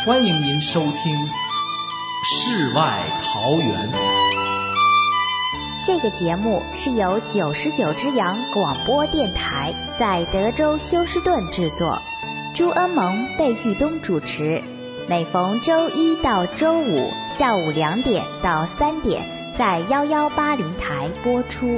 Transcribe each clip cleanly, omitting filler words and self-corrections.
欢迎您收听《世外桃源》。 这个节目是由99之阳广播电台在德州休斯顿制作，朱恩蒙、贝玉东主持，每逢周一到周五下午2点到3点在1180台播出。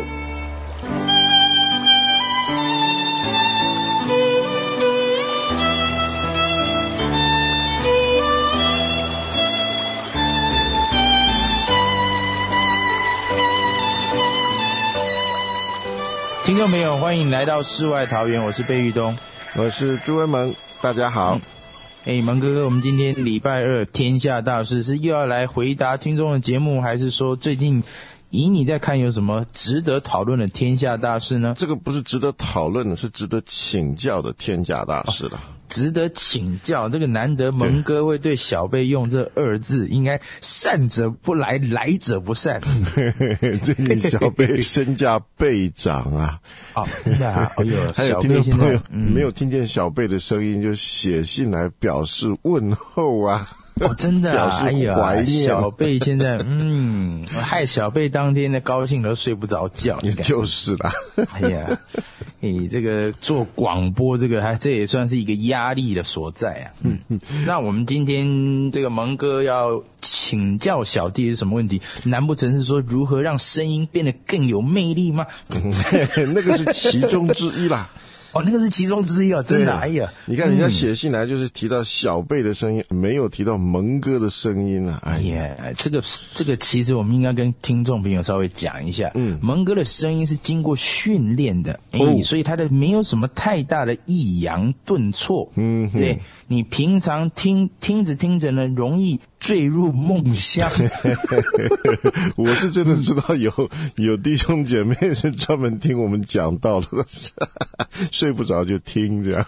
听众朋友，欢迎来到世外桃源，我是贝玉东， 我是朱恩蒙，大家好。 蒙哥哥，我们今天礼拜二天下大事是又要来回答听众的节目，还是说最近以你在看有什么值得讨论的天下大事呢？ 这个不是值得讨论的，是值得请教的天下大事了。 值得请教，这个难得蒙哥会对小贝用这2字，应该善者不来，来者不善。 最近小贝身价倍涨啊！ 真的啊！ 还有听众朋友没有听见小贝的声音，就写信来表示问候啊。 真的啊！ 表示怀念。 小贝现在害小贝当天的高兴都睡不着觉。 就是啦。 这个做广播这也算是一个压力的所在啊。那我们今天这个蒙哥要请教小弟是什么问题？难不成是说如何让声音变得更有魅力吗？ 那个是其中之一啦。 那个是其中之一啊，真的。 你看人家写信来就是提到小贝的声音，没有提到蒙哥的声音啊。 这个其实我们应该跟听众朋友稍微讲一下。蒙哥的声音是经过训练的，所以他的没有什么太大的抑扬顿挫。对，你平常听着呢，容易坠入梦乡。 我是真的知道有弟兄姐妹是专门听我们讲道的，睡不着就听这样。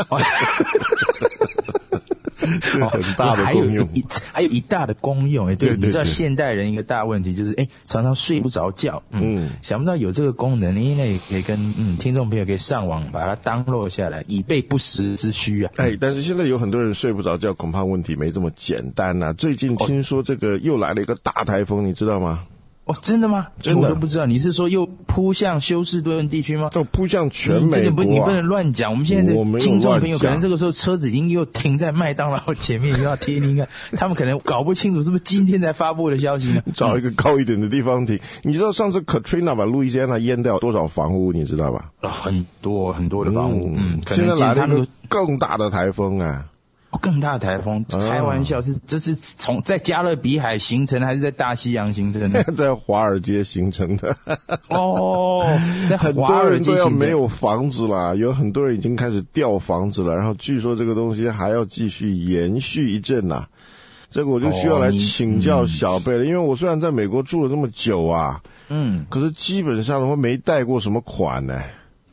这很大的功用。 还有一大的功用。对， 你知道现代人一个大问题就是常常睡不着觉。想不到有这个功能，那也可以跟听众朋友可以上网把它download下来，以备不时之需啊。 但是现在有很多人睡不着觉，恐怕问题没这么简单啊。最近听说这个又来了一个大台风，你知道吗？ 真的吗？ 真的， 我都不知道。你是说又扑向休斯顿地区吗？ 扑向全美国。 你不能乱讲。我们现在的听众朋友可能这个时候车子已经又停在麦当劳前面，又要贴一个，他们可能搞不清楚是不是今天才发布的消息呢？ 找一个高一点的地方停。你知道上次 Katrina 把路易斯安那淹掉多少房屋？你知道吧？ 很多的房屋。 现在来了一个更大的台风啊！ 更大的台风，开玩笑，这是在加勒比海形成还是在大西洋形成的？ 在华尔街形成的。 在很多人都要没有房子啦，有很多人已经开始调房子了，然后据说这个东西还要继续延续一阵啦。这个我就需要来请教小贝了，因为我虽然在美国住了这么久啊，可是基本上我没贷过什么款呢。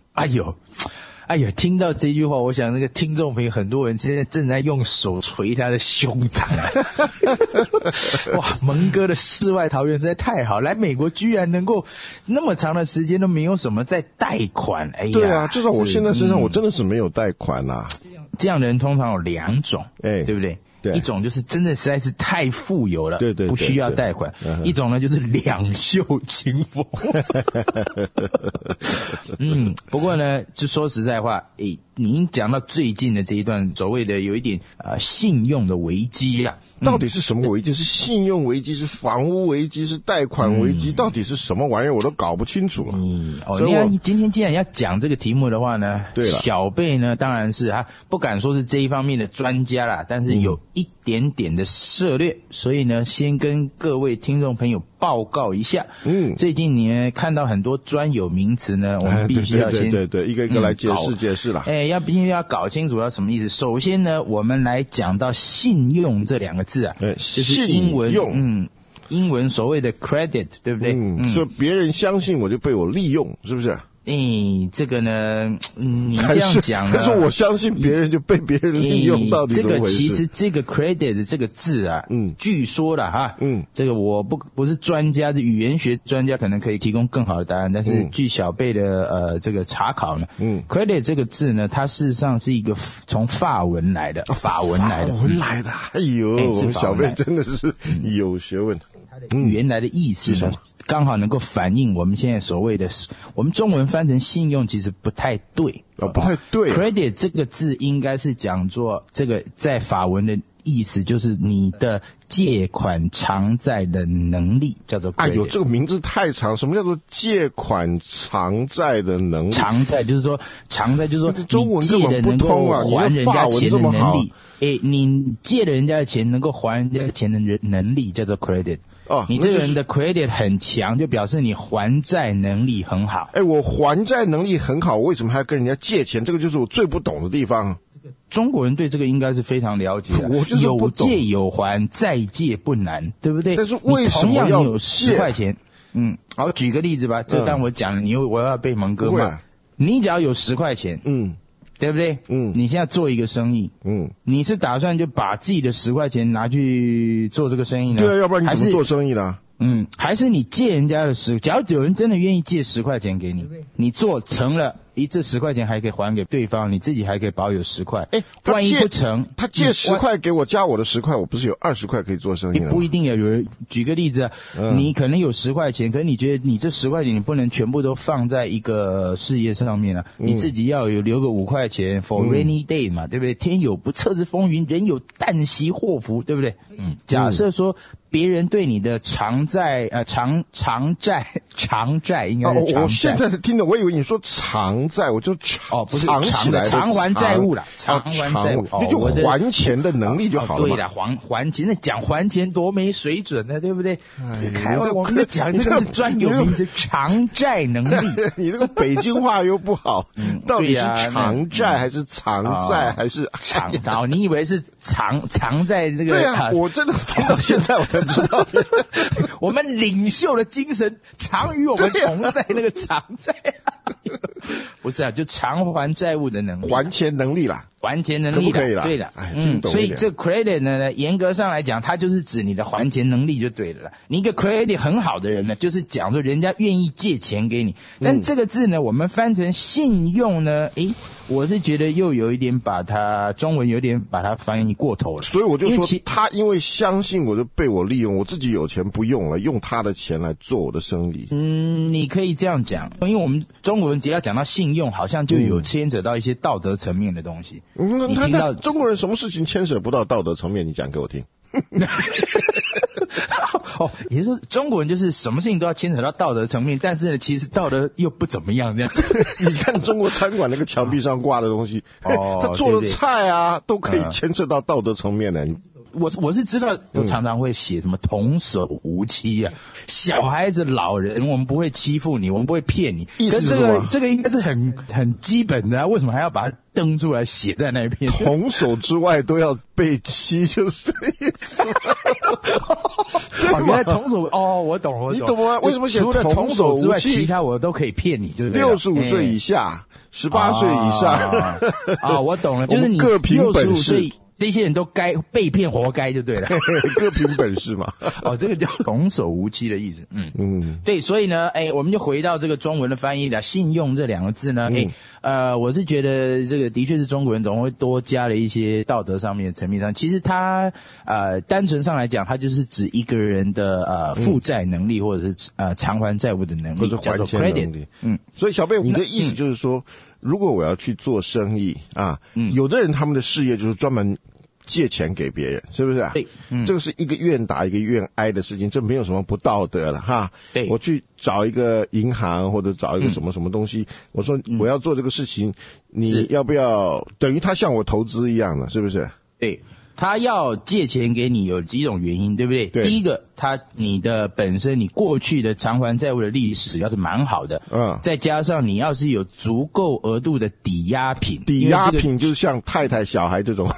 听到这句话，我想那个听众朋友很多人现在正在用手捶他的胸膛。哇，蒙哥的世外桃源实在太好，来美国居然能够那么长的时间都没有什么在贷款。 对啊，至少我现在身上我真的是没有贷款啊。 这样的人通常有2种，对不对？ 对， 一种就是真的实在是太富有了， 对， 不需要贷款。一种呢就是两袖清风。不过呢，就说实在话，您讲到最近的这一段所谓的有一点信用的危机啊， 到底是什么危机？是信用危机，是房屋危机，是贷款危机？到底是什么玩意儿？我都搞不清楚了。 你看今天既然要讲这个题目的话呢， 对了， 小贝呢当然是不敢说是这一方面的专家啦，但是有一点点的涉略，所以呢，先跟各位听众朋友报告一下。最近你看到很多专有名词呢，我们必须要先对一个一个来解释啦。 必须要搞清楚要什么意思。首先呢，我们来讲到信用这2个字啊，就是英文所谓的 credit， 对不对？ 所以别人相信我就被我利用，是不是？ 这个呢，你这样讲呢， 但是我相信别人就被别人利用，到底怎么回事？ 这个其实这个 credit 这个字啊，据说了哈，这个我不是专家，这语言学专家可能可以提供更好的答案，但是据小贝的这个查考呢，credit 这个字呢，它事实上是一个从法文来的，法文来的， 哎呦，我们小贝真的是有学问。 它的原来的意思呢，刚好能够反映我们现在所谓的，我们中文翻成信用其实不太对， 不太对。 credit 这个字应该是讲作这个在法文的意思就是你的借款偿债的能力，叫做 credit。 哎呦，这个名字太长，什么叫做借款偿债的能力？ 偿债就是说你借的能够还人家钱的能力。你借了人家的钱能够还人家钱的能力叫做 credit。你这个人的 credit 很强，就表示你还债能力很好。 我还债能力很好，为什么还要跟人家借钱？这个就是我最不懂的地方。 中国人对这个应该是非常了解的。 我就是不懂。 有借有还，再借不难，对不对？ 但是为什么要借？ 你同样有10块钱，好，举个例子吧。这刚我讲了，我要被蒙哥骂。你只要有10块钱，对不对？你现在做一个生意，你是打算就把自己的10块钱拿去做这个生意呢？ 对啊，要不然你怎么做生意呢？ 还是你借人家的假如有人真的愿意借10块钱给你，你做成了，这10块钱还可以还给对方，你自己还可以保有10块。万一不成， 他借10块给我，加我的10块，我不是有20块可以做生意了？ 不一定有人。举个例子，你可能有10块钱，可是你觉得你这10块钱你不能全部都放在一个事业上面啊，你自己要留个5块钱 for rainy day 嘛，对不对？天有不测之风云，人有旦夕祸福，对不对？假设说别人对你的偿债应该是偿债。 我现在听的，我以为你说偿债，我就不是偿起来的偿还债务啦，偿还债务， 那就还钱的能力就好了嘛。 对啦，还钱，那讲还钱多没水准呢，对不对？我们讲这个是专有名词，偿债能力。 你这个北京话又不好，到底是偿债还是偿债还是偿？你以为是藏在这个？ 对啊，我真的听到现在我才知道， 我们领袖的精神常与我们同在，那个偿债。不是啊，就偿还债务的能力， 还钱能力啦， 还钱能力可以啦， 对了，所以这 credit 呢，严格上来讲，它就是指你的还钱能力就对了啦。你一个 credit 很好的人呢，就是讲说人家愿意借钱给你，但这个字呢，我们翻成信用呢，我是觉得又有一点把它中文有点把它翻译过头了， 所以我就说他因为相信我就被我利用，我自己有钱不用了，用他的钱来做我的生意。 你可以这样讲，因为我们中国人只要讲到信用，好像就有牵扯到一些道德层面的东西。你听到中国人什么事情牵扯不到道德层面？你讲给我听。 也就是说中国人就是什么事情都要牵扯到道德层面，但是呢，其实道德又不怎么样这样子。 你看中国餐馆那个墙壁上挂的东西，他做的菜啊，都可以牵扯到道德层面的。 我是知道，都常常会写什么童叟无欺啊，小孩子、老人，我们不会欺负你，我们不会骗你。 意思是什么？ 这个应该是很基本的啊，为什么还要把它登出来写在那边？ 童叟之外都要被欺，就是这意思。 原来童叟我懂。 你懂吗？为什么写除了童叟之外，其他我都可以骗你，对不对 ？65岁以下，18岁以上。 我懂了，就是你65岁。这些人都该被骗，活该就对了。 各凭本事嘛。 这个叫童叟无欺的意思。对，所以呢，我们就回到这个中文的翻译了。信用这2个字呢，我是觉得这个的确是中国人总会多加了一些道德上面的层面上。其实它单纯上来讲，它就是指一个人的负债能力，或者是偿还债务的能力，叫做 credit。 所以小贝，你的意思就是说，如果我要去做生意啊，有的人他们的事业就是专门借钱给别人，是不是啊？ 对， 这个是一个愿打一个愿挨的事情，这没有什么不道德了哈。 对， 我去找一个银行或者找一个什么东西，我说我要做这个事情，你要不要？等于他向我投资一样的，是不是？ 对。他要借钱给你有几种原因，对不对？ 对。 第一个，你的本身你过去的偿还债务的历史要是蛮好的，再加上你要是有足够额度的抵押品， 抵押品就是像太太、小孩这种。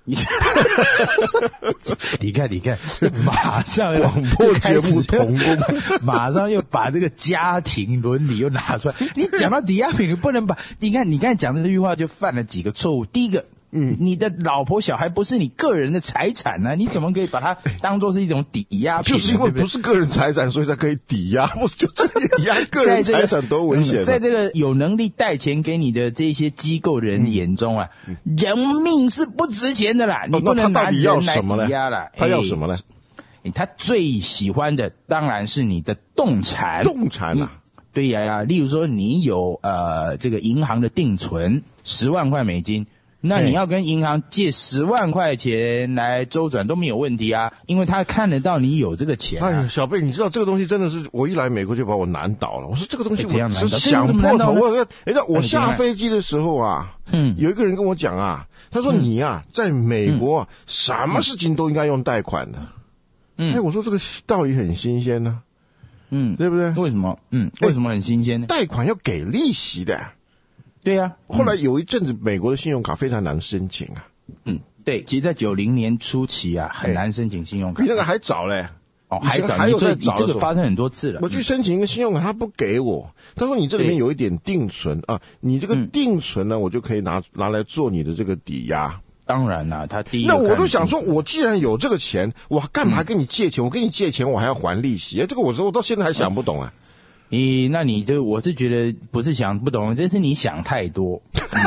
你看，马上广播节目同工， 马上又把这个家庭伦理又拿出来。你讲到抵押品，你不能把，你看你刚才讲的这句话就犯了几个错误。第一个，你的老婆小孩不是你个人的财产呢，你怎么可以把它当作是一种抵押品？ 就是因为不是个人财产，所以才可以抵押。我就这个抵押个人财产多危险！ 在这个有能力贷钱给你的这些机构人眼中啊，人命是不值钱的啦，你不能拿人来抵押啦。 他要什么呢？ 他最喜欢的当然是你的动产。 动产啊。 对呀，例如说你有这个银行的定存10万块美金。那你要跟银行借10万块钱来周转都没有问题啊，因为他看得到你有这个钱啊。 哎呀，小贝，你知道这个东西真的是，我一来美国就把我难倒了。我说这个东西我是想破头。我下飞机的时候啊，有一个人跟我讲啊，他说你啊，在美国什么事情都应该用贷款的。我说这个道理很新鲜呢。对不对？ 为什么？为什么很新鲜呢？ 贷款要给利息的。 对呀， 后来有一阵子美国的信用卡非常难申请啊。 对，其实在90年初期啊，很难申请信用卡， 比那个还早嘞。 还早，你这个发生很多次了。 我去申请一个信用卡，他不给我，他说你这里面有一点定存啊，你这个定存呢，我就可以拿来做你的这个抵押。 当然啦，他第一那我就想说，我既然有这个钱，我干嘛跟你借钱？我跟你借钱，我还要还利息，这个我到现在还想不懂啊。 那你就我是觉得不是想不懂，这是你想太多。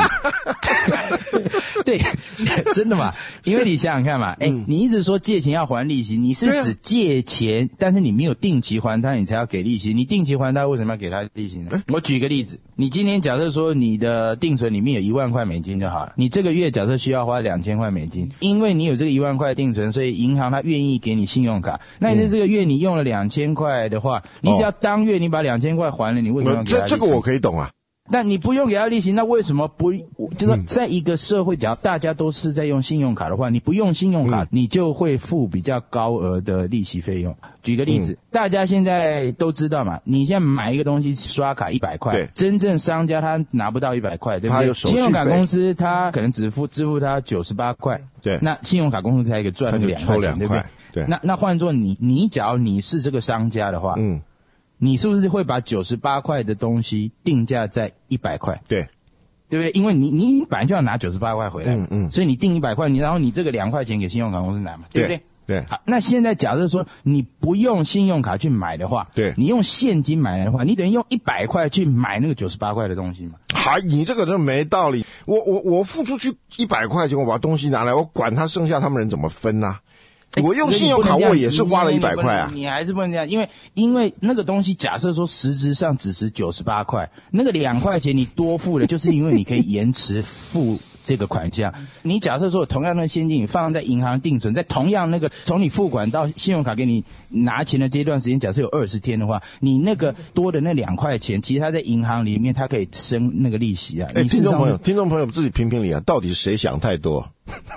对，真的嘛？因为你想想看嘛，你一直说借钱要还利息，你是指借钱，但是你没有定期还他，你才要给利息。你定期还他，为什么要给他利息呢？我举个例子，你今天假设说你的定存里面有1万块美金就好了，你这个月假设需要花2000块美金，因为你有这个1万块定存，所以银行它愿意给你信用卡。那你这个月你用了2000块的话，你只要当月你把2000块还了，你为什么要给他利息？ 这个我可以懂啊。 但你不用给他利息，那为什么不？就是在一个社会，只要大家都是在用信用卡的话，你不用信用卡，你就会付比较高额的利息费用。举个例子，大家现在都知道嘛，你现在买一个东西刷卡100块，真正商家他拿不到100块，对不对？信用卡公司他可能支付他98块，对，那信用卡公司才一个赚2块钱，对不对？对，那换作你假如你是这个商家的话，你是不是会把98块的东西定价在100块？对，对不对？因为你本来就要拿98块回来，所以你定100块，然后你这个2块钱给信用卡公司拿嘛，对不对？对。好，那现在假设说你不用信用卡去买的话，对，你用现金买的话，你等于用100块去买那个98块的东西嘛？ 你这个真没道理。我付出去100块钱，我把东西拿来，我管他剩下他们人怎么分啊？我用信用卡我也是花了100块啊。 你还是不能这样，因为那个东西假设说实质上只是98块，那个2块钱你多付了，就是因为你可以延迟付这个款项。你假设说同样的现金你放在银行定存，在同样那个从你付款到信用卡给你拿钱的这段时间，假设有20天的话，你那个多的那2块钱，其实它在银行里面它可以生那个利息啊。 听众朋友自己评评理啊，到底谁想太多？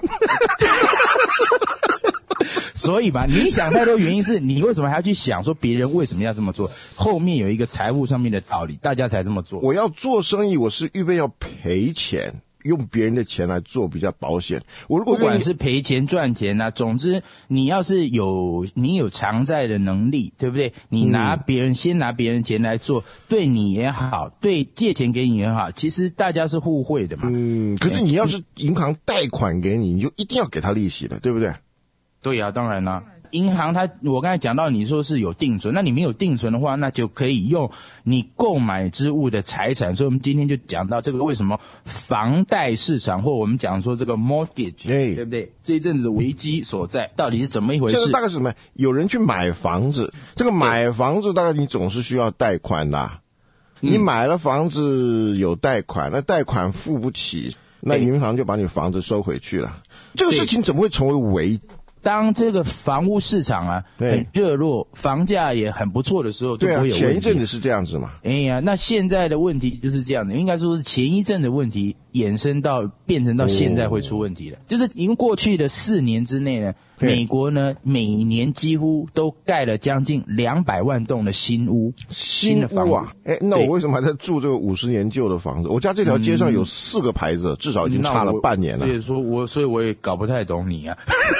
所以吧，你想太多原因是你为什么还要去想说别人为什么要这么做？后面有一个财务上面的道理，大家才这么做。 我要做生意，我是预备要赔钱，用别人的钱来做比较保险。我如果不管是赔钱赚钱啊，总之你要是你有偿债的能力，对不对？你先拿别人钱来做，对你也好，对借钱给你也好，其实大家是互惠的嘛。 可是你要是银行贷款给你，你就一定要给他利息的，对不对？ 对啊，当然啦。银行我刚才讲到你说是有定存，那你没有定存的话，那就可以用你购买之物的财产。所以我们今天就讲到这个为什么房贷市场，或我们讲说这个 mortgage，对不对？这一阵子危机所在，到底是怎么一回事？ 这个大概是什么？有人去买房子，这个买房子大概你总是需要贷款的。你买了房子有贷款，那贷款付不起，那银行就把你房子收回去了。这个事情怎么会成为危？ 当这个房屋市场啊很热络，房价也很不错的时候，就不会有问题。 前一阵子是这样子嘛。 哎呀，那现在的问题就是这样的，应该说是前一阵的问题衍生到变成到现在会出问题了。就是因为过去的4年之内呢，美国呢每年几乎都盖了将近200万栋的新屋，新的房屋啊。 那我为什么还在住这个50年旧的房子？我家这条街上有4个牌子，至少已经差了半年了。 所以我也搞不太懂你啊。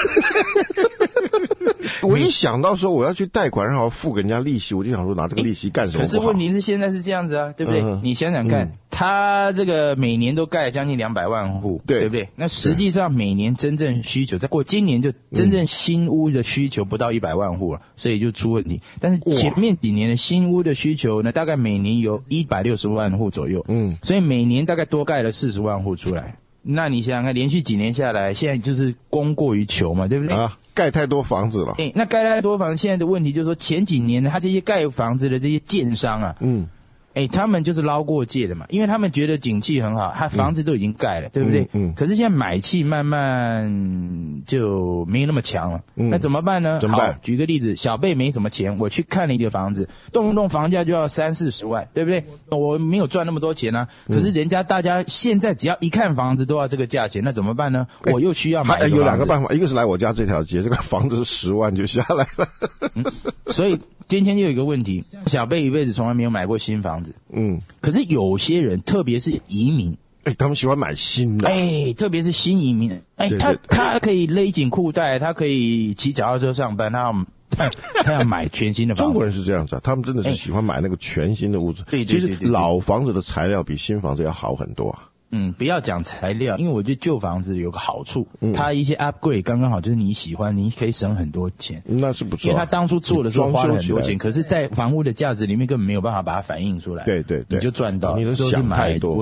我一想到说我要去贷款，然后付给人家利息，我就想说拿这个利息干什么不好？ 可是问题是现在是这样子啊，对不对？你想想看，他这个每年都盖将近200万户，对不对？那实际上每年真正需求，再过今年就真正新屋的需求不到100万户了，所以就出问题。但是前面几年的新屋的需求呢，大概每年有160万户左右，所以每年大概多盖了40万户出来。那你想想看，连续几年下来，现在就是供过于求嘛，对不对？ 盖太多房子了。 那盖太多房子，现在的问题就是说，前几年呢，他这些盖房子的这些建商啊，他们就是捞过界的嘛，因为他们觉得景气很好，他房子都已经盖了，对不对？可是现在买气慢慢就没那么强了，那怎么办呢？ 怎么办？ 好，举个例子，小贝没什么钱，我去看了一个房子，动不动房价就要30-40万，对不对？我没有赚那么多钱啊，可是大家现在只要一看房子都要这个价钱，那怎么办呢？我又需要买一个房子。 有2个办法，一个是来我家这条街，这个房子是10万就下来了。 所以今天就有一个问题，小贝一辈子从来没有买过新房子。可是有些人，特别是移民， 他们喜欢买新的。 特别是新移民，他可以勒紧裤带，他可以骑脚踏车上班，他要买全新的房子。 中国人是这样子啊，他们真的是喜欢买那个全新的屋子。 对， 其实老房子的材料比新房子要好很多啊。 不要讲材料，因为我觉得旧房子有个好处，它一些 upgrade 刚刚好，就是你喜欢，你可以省很多钱。 那是不错。 因为他当初做的时候花了很多钱，可是在房屋的价值里面根本没有办法把它反映出来。 对， 你就赚到。 你都想太多。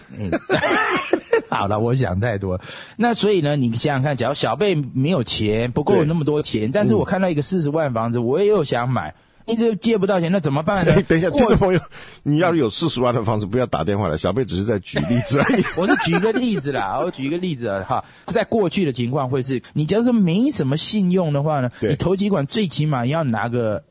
好了，我想太多了。那所以呢，你想想看，假如小贝没有钱，不够那么多钱，但是我看到一个40万房子，我也有想买。一直借不到钱，那怎么办呢？ 等一下，听众朋友，你要有40万的房子，不要打电话来。小贝只是在举例子而已。 我是举个例子啦，哈。在过去的情况会是，你假如说没什么信用的话呢，你头期款最起码要拿个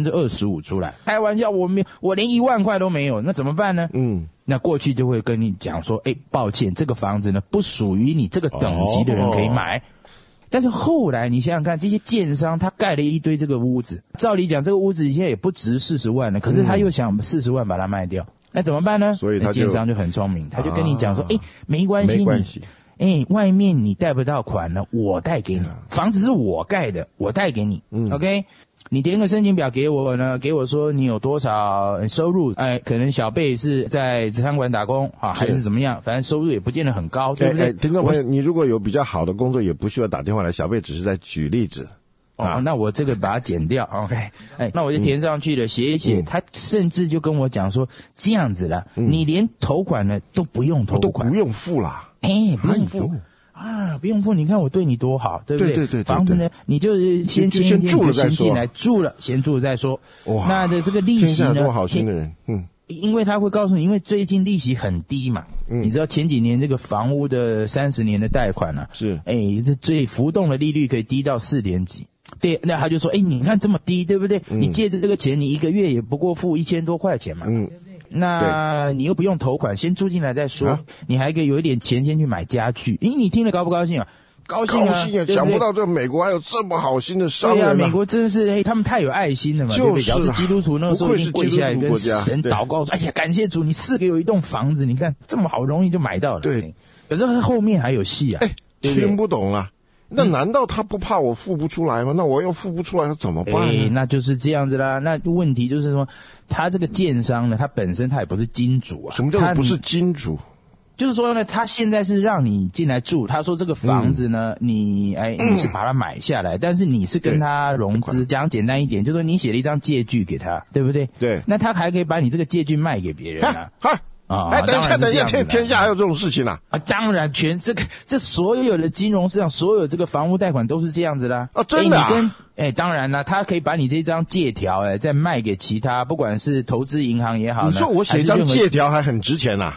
25%出来。开玩笑，我连1万块都没有，那怎么办呢？那过去就会跟你讲说，抱歉，这个房子呢不属于你这个等级的人可以买。但是后来你想想看，这些建商他盖了一堆这个屋子，照理讲这个屋子现在也不值40万了，可是他又想40万把它卖掉，那怎么办呢？ 所以建商就很聪明，他就跟你讲说，没关系，外面你贷不到款呢，我贷给你，房子是我盖的，我贷给你，OK。你填个申请表给我呢，给我说你有多少收入，可能小贝是在餐馆打工啊，还是怎么样，反正收入也不见得很高，对不对？ 听众朋友，你如果有比较好的工作，也不需要打电话来，小贝只是在举例子。 那我这个把它剪掉 ，OK， 那我就填上去了，写一写，他甚至就跟我讲说，这样子啦，你连头款呢都不用投款， 都不用付啦， 不用付。不用付，你看我对你多好，对不对？ 对。 房子呢，你就是先住了再说， 进来住了，先住了再说。哇，那的这个利息呢？ 天下多好心的人， 因为他会告诉你，因为最近利息很低嘛，你知道前几年这个房屋的30年的贷款啊， 是， 这最浮动的利率可以低到4点几。对，那他就说，你看这么低，对不对？你借着这个钱，你一个月也不过付1000多块钱嘛。那你又不用投款，先住进来再说，你还可以有一点钱先去买家具。你听了高不高兴啊？高兴啊！ 想不到这美国还有这么好心的商人。 对啊，美国真的是他们太有爱心了嘛，对不对？只要是基督徒，那个时候一定跪下来跟神祷告说：“哎呀，感谢主，你赐给我一栋房子，你看这么好容易就买到了。”对，可是后面还有戏啊！ 听不懂了。那难道他不怕我付不出来吗？那我又付不出来，他怎么办呢？ 那就是这样子啦。那问题就是说，他这个建商呢，他本身他也不是金主啊。 什么叫做不是金主？ 就是说呢，他现在是让你进来住，他说这个房子呢，你是把它买下来，但是你是跟他融资，讲简单一点，就是说你写了一张借据给他，对不对？ 对。 那他还可以把你这个借据卖给别人啊。 等一下，天下还有这种事情啊？ 当然，这所有的金融市场，所有这个房屋贷款都是这样子的。 真的啊？ 当然啦，他可以把你这张借条再卖给其他，不管是投资银行也好。 你说我写一张借条还很值钱啊？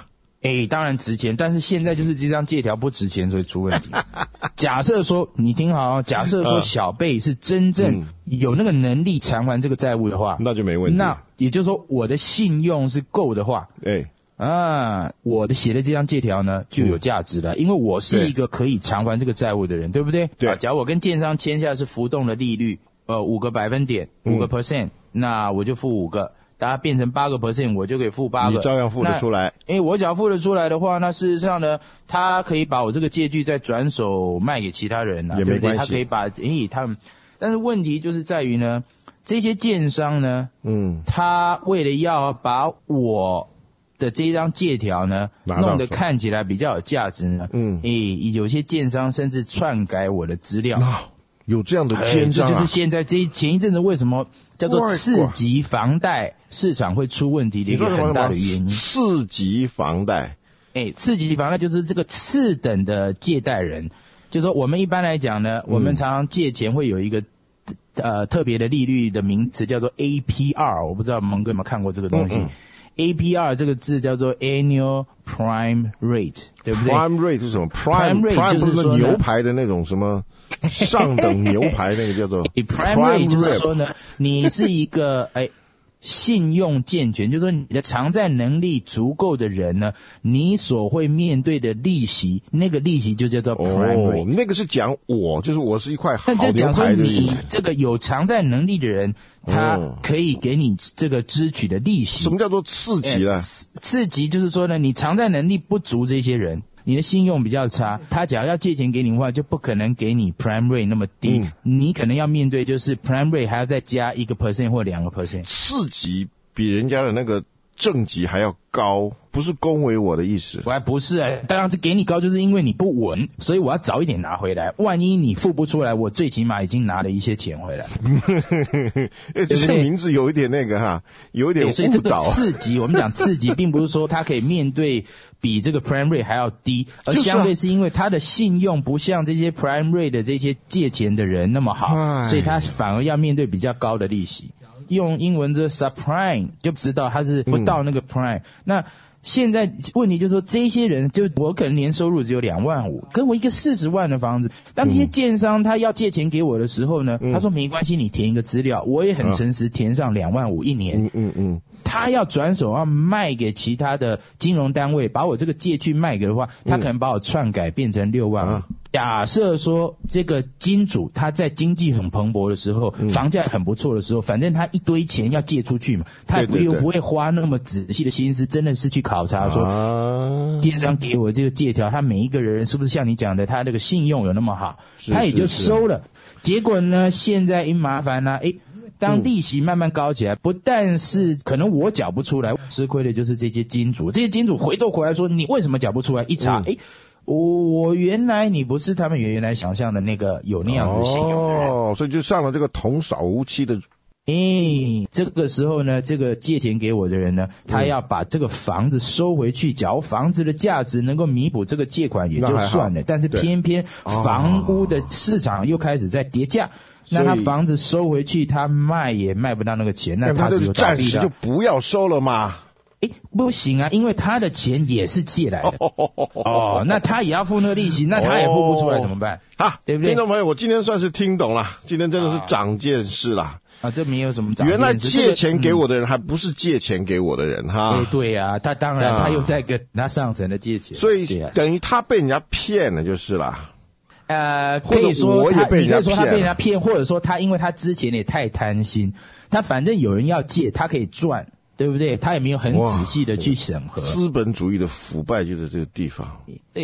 当然值钱，但是现在就是这张借条不值钱，所以出问题。假设说，你听好，假设说小贝是真正有那个能力偿还这个债务的话， 那就没问题。 那也就是说，我的信用是够的话，我的写的这张借条呢就有价值了，因为我是一个可以偿还这个债务的人，对不对？ 对。 假如我跟建商签下是浮动的利率，5个百分点，5个 percent，那我就付5个。大家变成8个 percent， 我就可以付8个， 你照样付得出来。 我只要付得出来的话，那事实上呢，他可以把我这个借据再转手卖给其他人也没关系。 他可以把他们，但是问题就是在于呢，这些建商呢，他为了要把我的这张借条呢弄得看起来比较有价值呢，有些建商甚至篡改我的资料。 有这样的奸商这就是现在前一阵子为什么叫做次级房贷市场会出问题的一个很大的原因。 次级房贷， 次级房贷就是这个次等的借贷人，就是说我们一般来讲呢，我们常常借钱会有一个特别的利率的名词叫做 APR， 我不知道蒙哥有没有看过这个东西。APR 这个字叫做 Annual Prime Rate， 对不对 ？Prime Rate 是什么 ？Prime Rate 就是说牛排的那种什么上等牛排那个叫做 Prime Rate， 就是说呢，你是一个信用健全，就是说你的偿债能力足够的人呢，你所会面对的利息，那个利息就叫做 Prime Rate。 那个是讲就是我是一块好牛排的。 那就讲说你这个有偿债能力的人，他可以给你这个支取的利息。 什么叫做次级呢？ 次级就是说呢，你偿债能力不足这些人，你的信用比较差，他只要借钱给你的话，就不可能给你 prime rate 那么低，你可能要面对就是 prime rate 还要再加1个 percent 或2个 percent。 次级比人家的那个正级还要高，不是恭维我的意思。 不是当然是给你高，就是因为你不稳，所以我要早一点拿回来。万一你付不出来，我最起码已经拿了一些钱回来。 这个名字有一点那个有一点误导。 所以这个次级，我们讲次级，并不是说他可以面对比这个 prime rate 还要低，而相对是因为他的信用不像这些 prime rate 的这些借钱的人那么好，所以他反而要面对比较高的利息。用英文这 subprime 就知道他是不到那个 prime。那现在问题就是说，这些人就我可能年收入只有2万5，跟我一个40万的房子，当这些建商他要借钱给我的时候呢，他说没关系，你填一个资料，我也很诚实填上2万5一年。他要转手要卖给其他的金融单位，把我这个借据卖给的话，他可能把我篡改变成6万5。假设说这个金主他在经济很蓬勃的时候，房价很不错的时候，反正他一堆钱要借出去嘛，他又不会花那么仔细的心思，真的是去考察说，建商给我这个借条，他每一个人是不是像你讲的，他这个信用有那么好，他也就收了。结果呢，现在一麻烦呢，当利息慢慢高起来，不但是可能我缴不出来，吃亏的就是这些金主。这些金主回头回来说，你为什么缴不出来？一查，我原来你不是他们原来想象的那个有那样子信用的人， 所以就上了这个童叟无欺的。 这个时候呢，这个借钱给我的人呢，他要把这个房子收回去，假如房子的价值能够弥补这个借款也就算了，但是偏偏房屋的市场又开始在跌价，那他房子收回去，他卖也卖不到那个钱，那他只有倒闭了。 暂时就不要收了嘛。 不行啊，因为他的钱也是借来的。那他也要付那个利息，那他也付不出来怎么办？对不对？ 听众朋友，我今天算是听懂了，今天真的是长见识了。 这没有什么长见识。 原来借钱给我的人还不是借钱给我的人哈。 对啊，他当然他又在跟他上层的借钱， 所以等于他被人家骗了就是了。 可以说他被人家骗，或者说他因为他之前也太贪心，他反正有人要借，他可以赚。对不对？他也没有很仔细的去审核。 资本主义的腐败就在这个地方。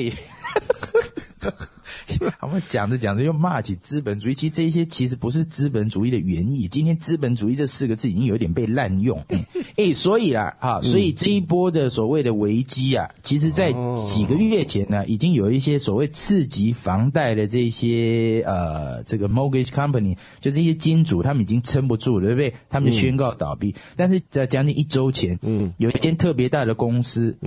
我们讲着讲着又骂起资本主义，其实这些其实不是资本主义的原意。今天资本主义这4个字已经有点被滥用。所以啦，所以这一波的所谓的危机啊，其实在几个月前呢，已经有一些所谓次级房贷的这些这个 mortgage company， 就这些金主他们已经撑不住了，对不对？他们就宣告倒闭。但是在将近1周前，有一间特别大的公司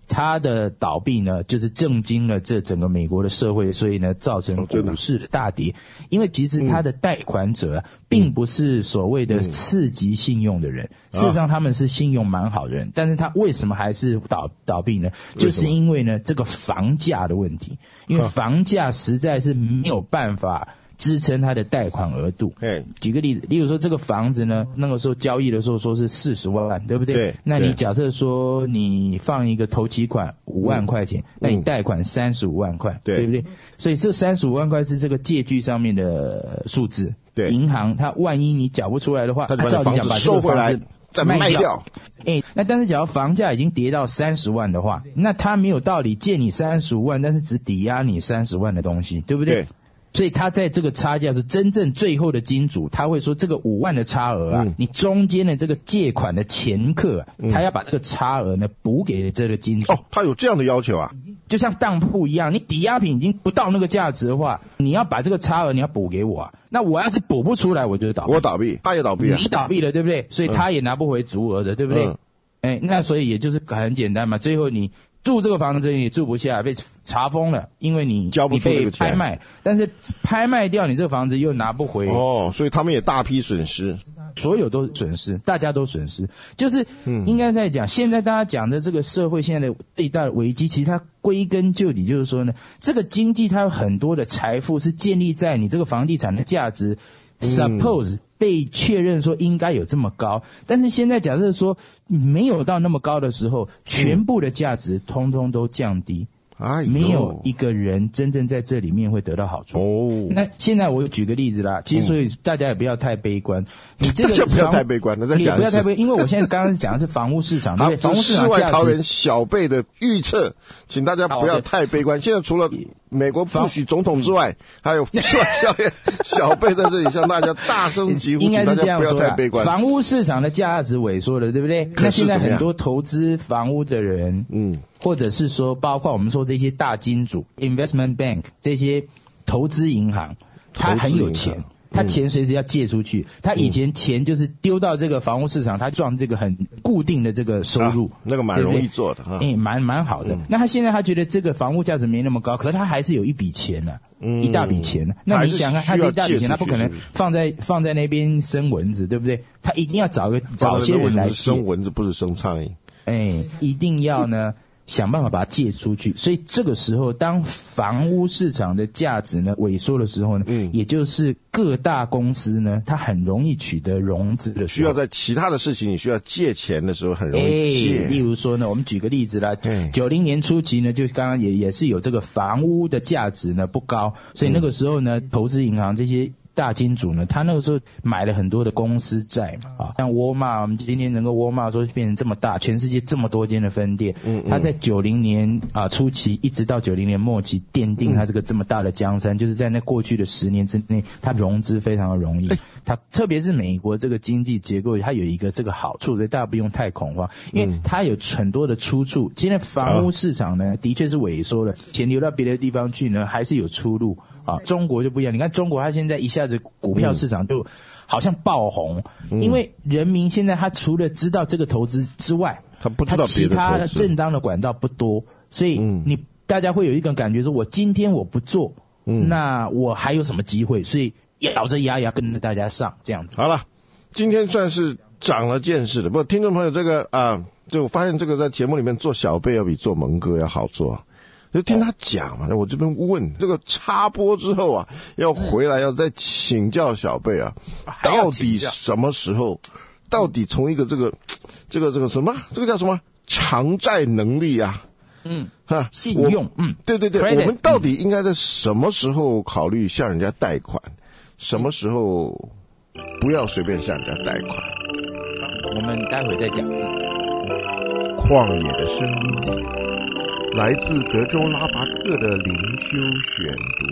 它的倒闭呢，就是震惊了这整个美国的社会，所以呢，造成股市的大跌。因为其实它的贷款者并不是所谓的次级信用的人，事实上他们是信用蛮好的人，但是他为什么还是倒闭呢？就是因为呢这个房价的问题，因为房价实在是没有办法支撑它的贷款额度。举个例子，例如说这个房子呢，那个时候交易的时候说是40万，对不对？对。那你假设说你放一个头期款5万块钱，那你贷款35万块，对不对？所以这35万块是这个借据上面的数字。对。银行它万一你缴不出来的话，它照理讲把这个房子再卖掉。那但是假如房价已经跌到30万的话，那他没有道理借你35万，但是只抵押你30万的东西，对不对？对。所以他在这个差价是真正最后的金主，他会说这个5万的差额啊，你中间的这个借款的前客他要把这个差额呢补给这个金主。 他有这样的要求啊？ 就像当铺一样，你抵押品已经不到那个价值的话，你要把这个差额你要补给我啊。那我要是补不出来，我就倒闭。 我倒闭，他也倒闭啊。 你倒闭了，对不对？所以他也拿不回足额的，对不对？那所以也就是很简单嘛，最后你住这个房子你住不下，被查封了，因为你被拍卖，但是拍卖掉你这个房子又拿不回。 所以他们也大批损失， 所有都损失，大家都损失。就是应该在讲，现在大家讲的这个社会现在的最大的危机，其实它归根究底就是说呢，这个经济它有很多的财富是建立在你这个房地产的价值suppose被确认说应该有这么高，但是现在假设说没有到那么高的时候，全部的价值通通都降低。没有一个人真正在这里面会得到好处。那现在我举个例子啦，其实所以大家也不要太悲观。你这个不要太悲观了，再讲一次。 也不要太悲观，因为我现在刚刚讲的是房屋市场，对，房屋市场世外桃源小贝的预测，请大家不要太悲观。现在除了美国不许总统之外，还有小贝在这里向大家大声疾呼， 应该是这样说不要太悲观。 房屋市场的价值萎缩了，对不对？那现在很多投资房屋的人，或者是说包括我们说这些大金主 investment bank 这些投资银行，他很有钱，他钱随时要借出去，他以前钱就是丢到这个房屋市场，他赚这个很固定的这个收入， 那个蛮容易做的蛮好的。那他现在他觉得这个房屋价值没那么高，可是他还是有一笔钱呢，一大笔钱呢。那你想看他这一大笔钱，他不可能放在那边生蚊子，对不对？他一定要找些人来生蚊子，不是生苍蝇。 一定要呢想办法把它借出去。所以这个时候当房屋市场的价值呢萎缩的时候呢，也就是各大公司呢它很容易取得融资的时候， 需要在其他的事情你需要借钱的时候很容易借。 例如说呢，我们举个例子啦，90年初期呢，就刚刚也是有这个房屋的价值呢不高，所以那个时候呢投资银行这些大金主呢，他那个时候买了很多的公司债嘛，像沃尔玛，我们今天能够沃尔玛说变成这么大，全世界这么多间的分店，他在90年初期一直到90年末期奠定他这么大的江山，就是在那过去的10年之内，他融资非常的容易。他特别是美国这个经济结构，它有一个这个好处，所以大家不用太恐慌，因为它有很多的出处。现在房屋市场呢，的确是萎缩了，钱流到别的地方去呢，还是有出路中国就不一样，你看中国它现在一下子股票市场就好像爆红，因为人民现在他除了知道这个投资之外， 他不知道其他正当的管道不多，所以大家会有一个感觉说，我今天我不做，那我还有什么机会？所以咬着牙跟着大家上这样子。 好了，今天算是长了见识的。不过听众朋友，这个就我发现这个在节目里面做小贝要比做蒙哥要好做。就听他讲嘛，我这边问这个插播之后要回来要再请教小贝到底什么时候，到底从一个这个什么，这个叫什么偿债能力信用， 对，我们到底应该在什么时候考虑向人家贷款，什么时候不要随便向人家贷款？ 我们待会再讲。 旷野的声音。来自德州拉拔克的灵修选读。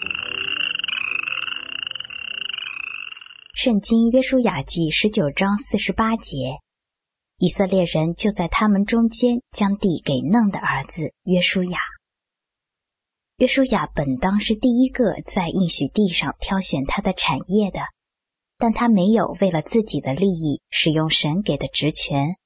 圣经约书亚记19章48节，以色列人就在他们中间将地给嫩的儿子约书亚。约书亚本当是第一个在应许地上挑选他的产业的，但他没有为了自己的利益使用神给的职权，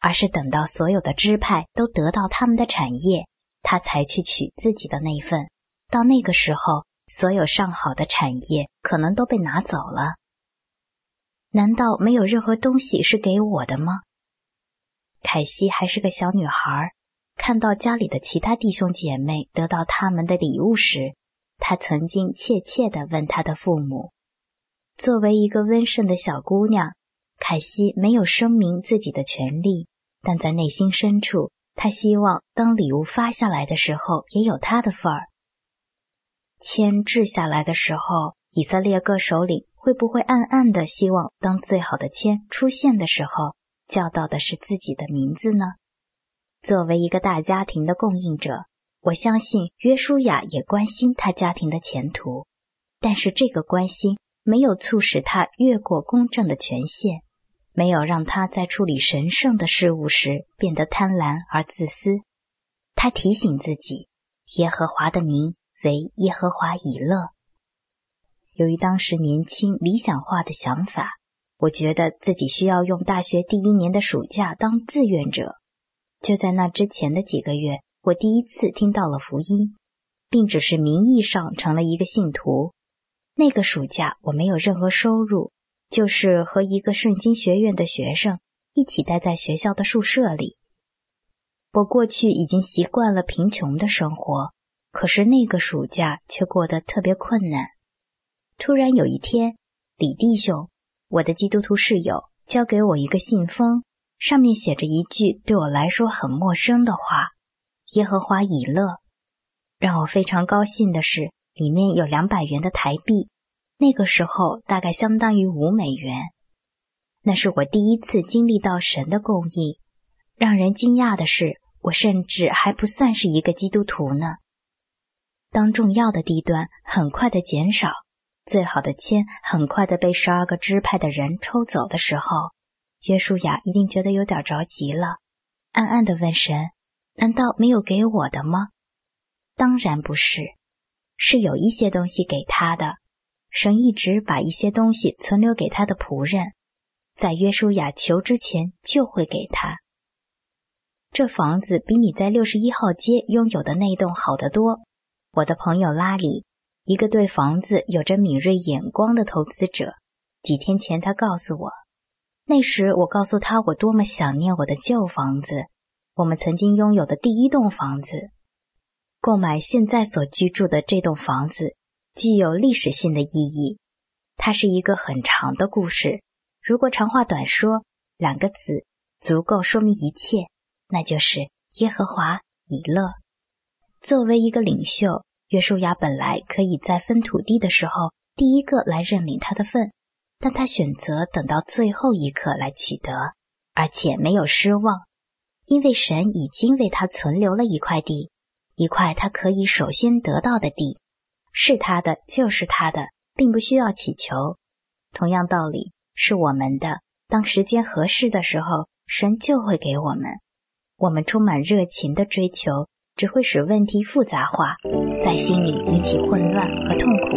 而是等到所有的支派都得到他们的产业，他才去取自己的那份。到那个时候，所有上好的产业可能都被拿走了。难道没有任何东西是给我的吗？凯西还是个小女孩，看到家里的其他弟兄姐妹得到他们的礼物时，她曾经怯怯地问她的父母。作为一个温顺的小姑娘，凯西没有声明自己的权利，但在内心深处，她希望当礼物发下来的时候也有她的份儿。签制下来的时候，以色列各首领会不会暗暗地希望当最好的签出现的时候，叫到的是自己的名字呢？作为一个大家庭的供应者，我相信约书亚也关心他家庭的前途，但是这个关心没有促使他越过公正的权限，没有让他在处理神圣的事物时变得贪婪而自私。他提醒自己，耶和华的名为耶和华以勒。由于当时年轻理想化的想法，我觉得自己需要用大学第1年的暑假当志愿者。就在那之前的几个月，我第一次听到了福音，并只是名义上成了一个信徒。那个暑假我没有任何收入，就是和一个圣经学院的学生一起待在学校的宿舍里。我过去已经习惯了贫穷的生活，可是那个暑假却过得特别困难。突然有一天，李弟兄，我的基督徒室友，交给我一个信封，上面写着一句对我来说很陌生的话：耶和华以勒。让我非常高兴的是，里面有200元的台币，那个时候大概相当于5美元。那是我第一次经历到神的供应。让人惊讶的是，我甚至还不算是一个基督徒呢。当重要的地段很快的减少，最好的签很快的被12个支派的人抽走的时候，约书亚一定觉得有点着急了，暗暗地问神：难道没有给我的吗？当然不是，是有一些东西给他的。神一直把一些东西存留给他的仆人，在约书亚求之前就会给他。这房子比你在61号街拥有的那栋好得多。我的朋友拉里，一个对房子有着敏锐眼光的投资者，几天前他告诉我，那时我告诉他我多么想念我的旧房子，我们曾经拥有的第一栋房子。购买现在所居住的这栋房子具有历史性的意义，它是一个很长的故事，如果长话短说，2个字足够说明一切，那就是耶和华以勒。作为一个领袖，约书亚本来可以在分土地的时候第一个来认领他的份，但他选择等到最后一刻来取得，而且没有失望，因为神已经为他存留了一块地，一块他可以首先得到的地，是他的就是他的，并不需要祈求。同样道理，是我们的，当时间合适的时候，神就会给我们。我们充满热情的追求，只会使问题复杂化，在心里引起混乱和痛苦。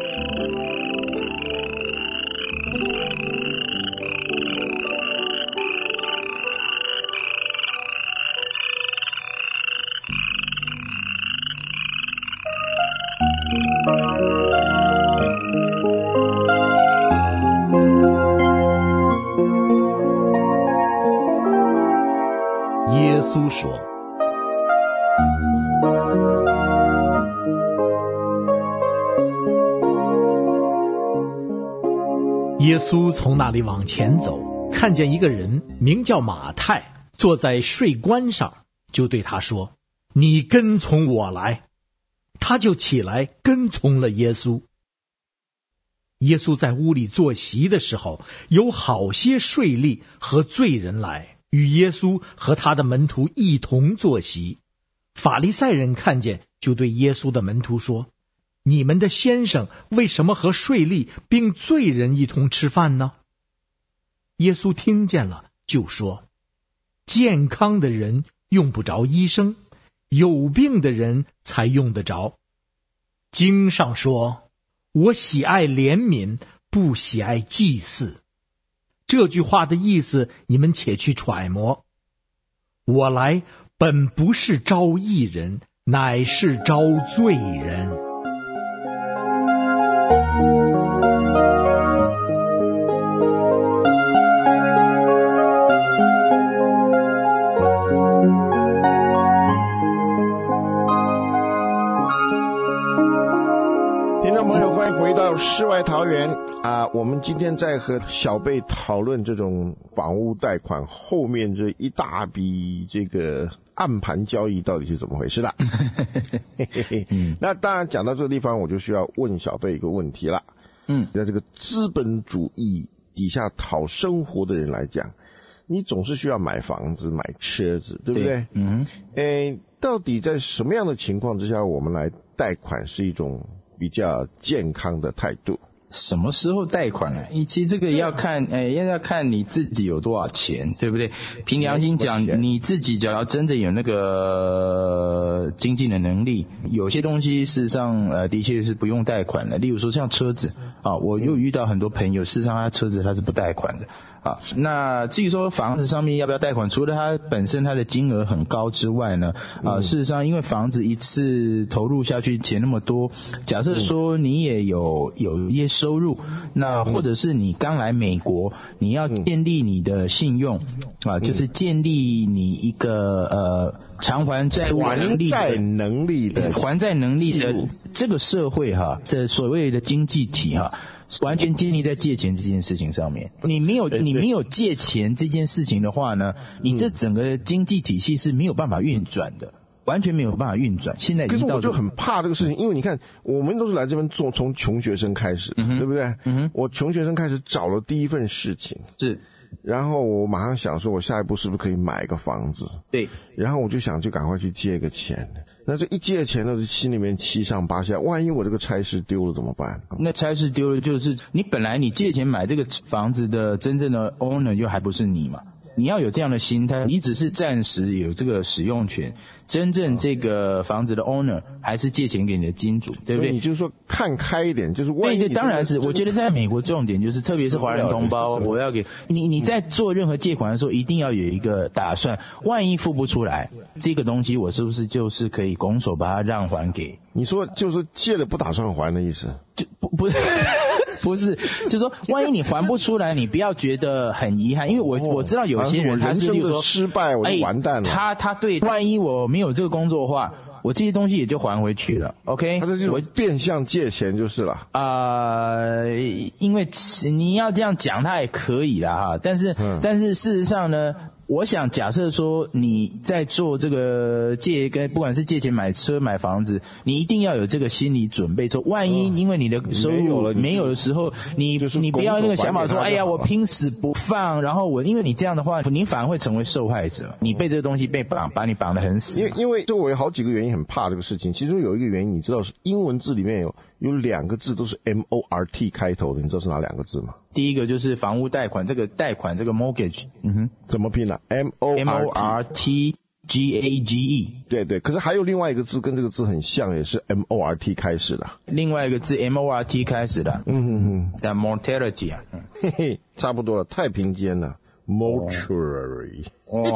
耶稣说：耶稣从那里往前走，看见一个人名叫马太，坐在税关上，就对他说：你跟从我来。他就起来跟从了耶稣。耶稣在屋里坐席的时候，有好些税吏和罪人来，与耶稣和他的门徒一同坐席。法利赛人看见，就对耶稣的门徒说：你们的先生为什么和税吏并罪人一同吃饭呢？耶稣听见了，就说：健康的人用不着医生，有病的人才用得着。经上说：我喜爱怜悯，不喜爱祭祀。这句话的意思你们且去揣摩。 我来本不是招义人，乃是招罪人。 世外桃源啊，我们今天在和小贝讨论这种房屋贷款后面这一大笔这个暗盘交易到底是怎么回事啦。那当然讲到这个地方，我就需要问小贝一个问题了。在这个资本主义底下讨生活的人来讲，你总是需要买房子、买车子，对不对？到底在什么样的情况之下，我们来贷款是一种比较健康的态度？ 什么时候贷款呢？其实这个要看，要看你自己有多少钱，对不对？凭良心讲，你自己只要真的有那个经济的能力，有些东西事实上的确是不用贷款的。例如说像车子啊，我又遇到很多朋友，事实上他车子他是不贷款的啊。那至于说房子上面要不要贷款，除了它本身它的金额很高之外呢，事实上因为房子一次投入下去钱那么多，假设说你也有一些收入，那或者是你刚来美国，你要建立你的信用啊，就是建立你一个偿还债务能力的还债能力的这个社会哈的所谓的经济体哈，完全建立在借钱这件事情上面。你没有借钱这件事情的话呢，你这整个经济体系是没有办法运转的。完全没有办法运转。现在已经到， 可是我就很怕这个事情，因为你看，我们都是来这边做，从穷学生开始，对不对？我穷学生开始找了第一份事情， 是， 然后我马上想说，我下一步是不是可以买个房子？ 对， 然后我就想，就赶快去借个钱。那这一借钱呢，心里面七上八下，万一我这个差事丢了怎么办？ 那差事丢了，就是你本来你借钱买这个房子的真正的 owner 就还不是你嘛。你要有这样的心态，你只是暂时有这个使用权，真正这个房子的 owner 还是借钱给你的金主，对不对？ 你就是说看开一点，就是万一当然是，我觉得在美国重点就是，特别是华人同胞，我要给你在做任何借款的时候，一定要有一个打算，万一付不出来，这个东西我是不是就是可以拱手把它让还给？ 你说就是借了不打算还的意思？ 就不是。不是，就是说，万一你还不出来，你不要觉得很遗憾，因为我知道有些人他是，例如说失败，我就完蛋了。 他对，万一我没有这个工作的话，我这些东西也就还回去了。OK， 他这种变相借钱就是了。 因为你要这样讲，他也可以啦哈，但是事实上呢。我想假设说你在做这个不管是借钱买车买房子，你一定要有这个心理准备，说万一因为你的收入没有的时候，你不要那个想法说，哎呀我拼死不放，然后因为你这样的话，你反而会成为受害者，你被这个东西把你绑得很死。 因为我有好几个原因很怕这个事情，其中有一个原因你知道是英文字里面有两个字都是 MORT 开头的，你知道是哪两个字吗？ 第一个就是房屋贷款，这个贷款这个 mortgage， 怎么拼呢 ？MORTGAGE。 对，可是还有另外一个字跟这个字很像，也是 MORT 开始的。 另外一个字 MORT 开始的，但 mortality 啊， 差不多了，太平间了。Mortuary，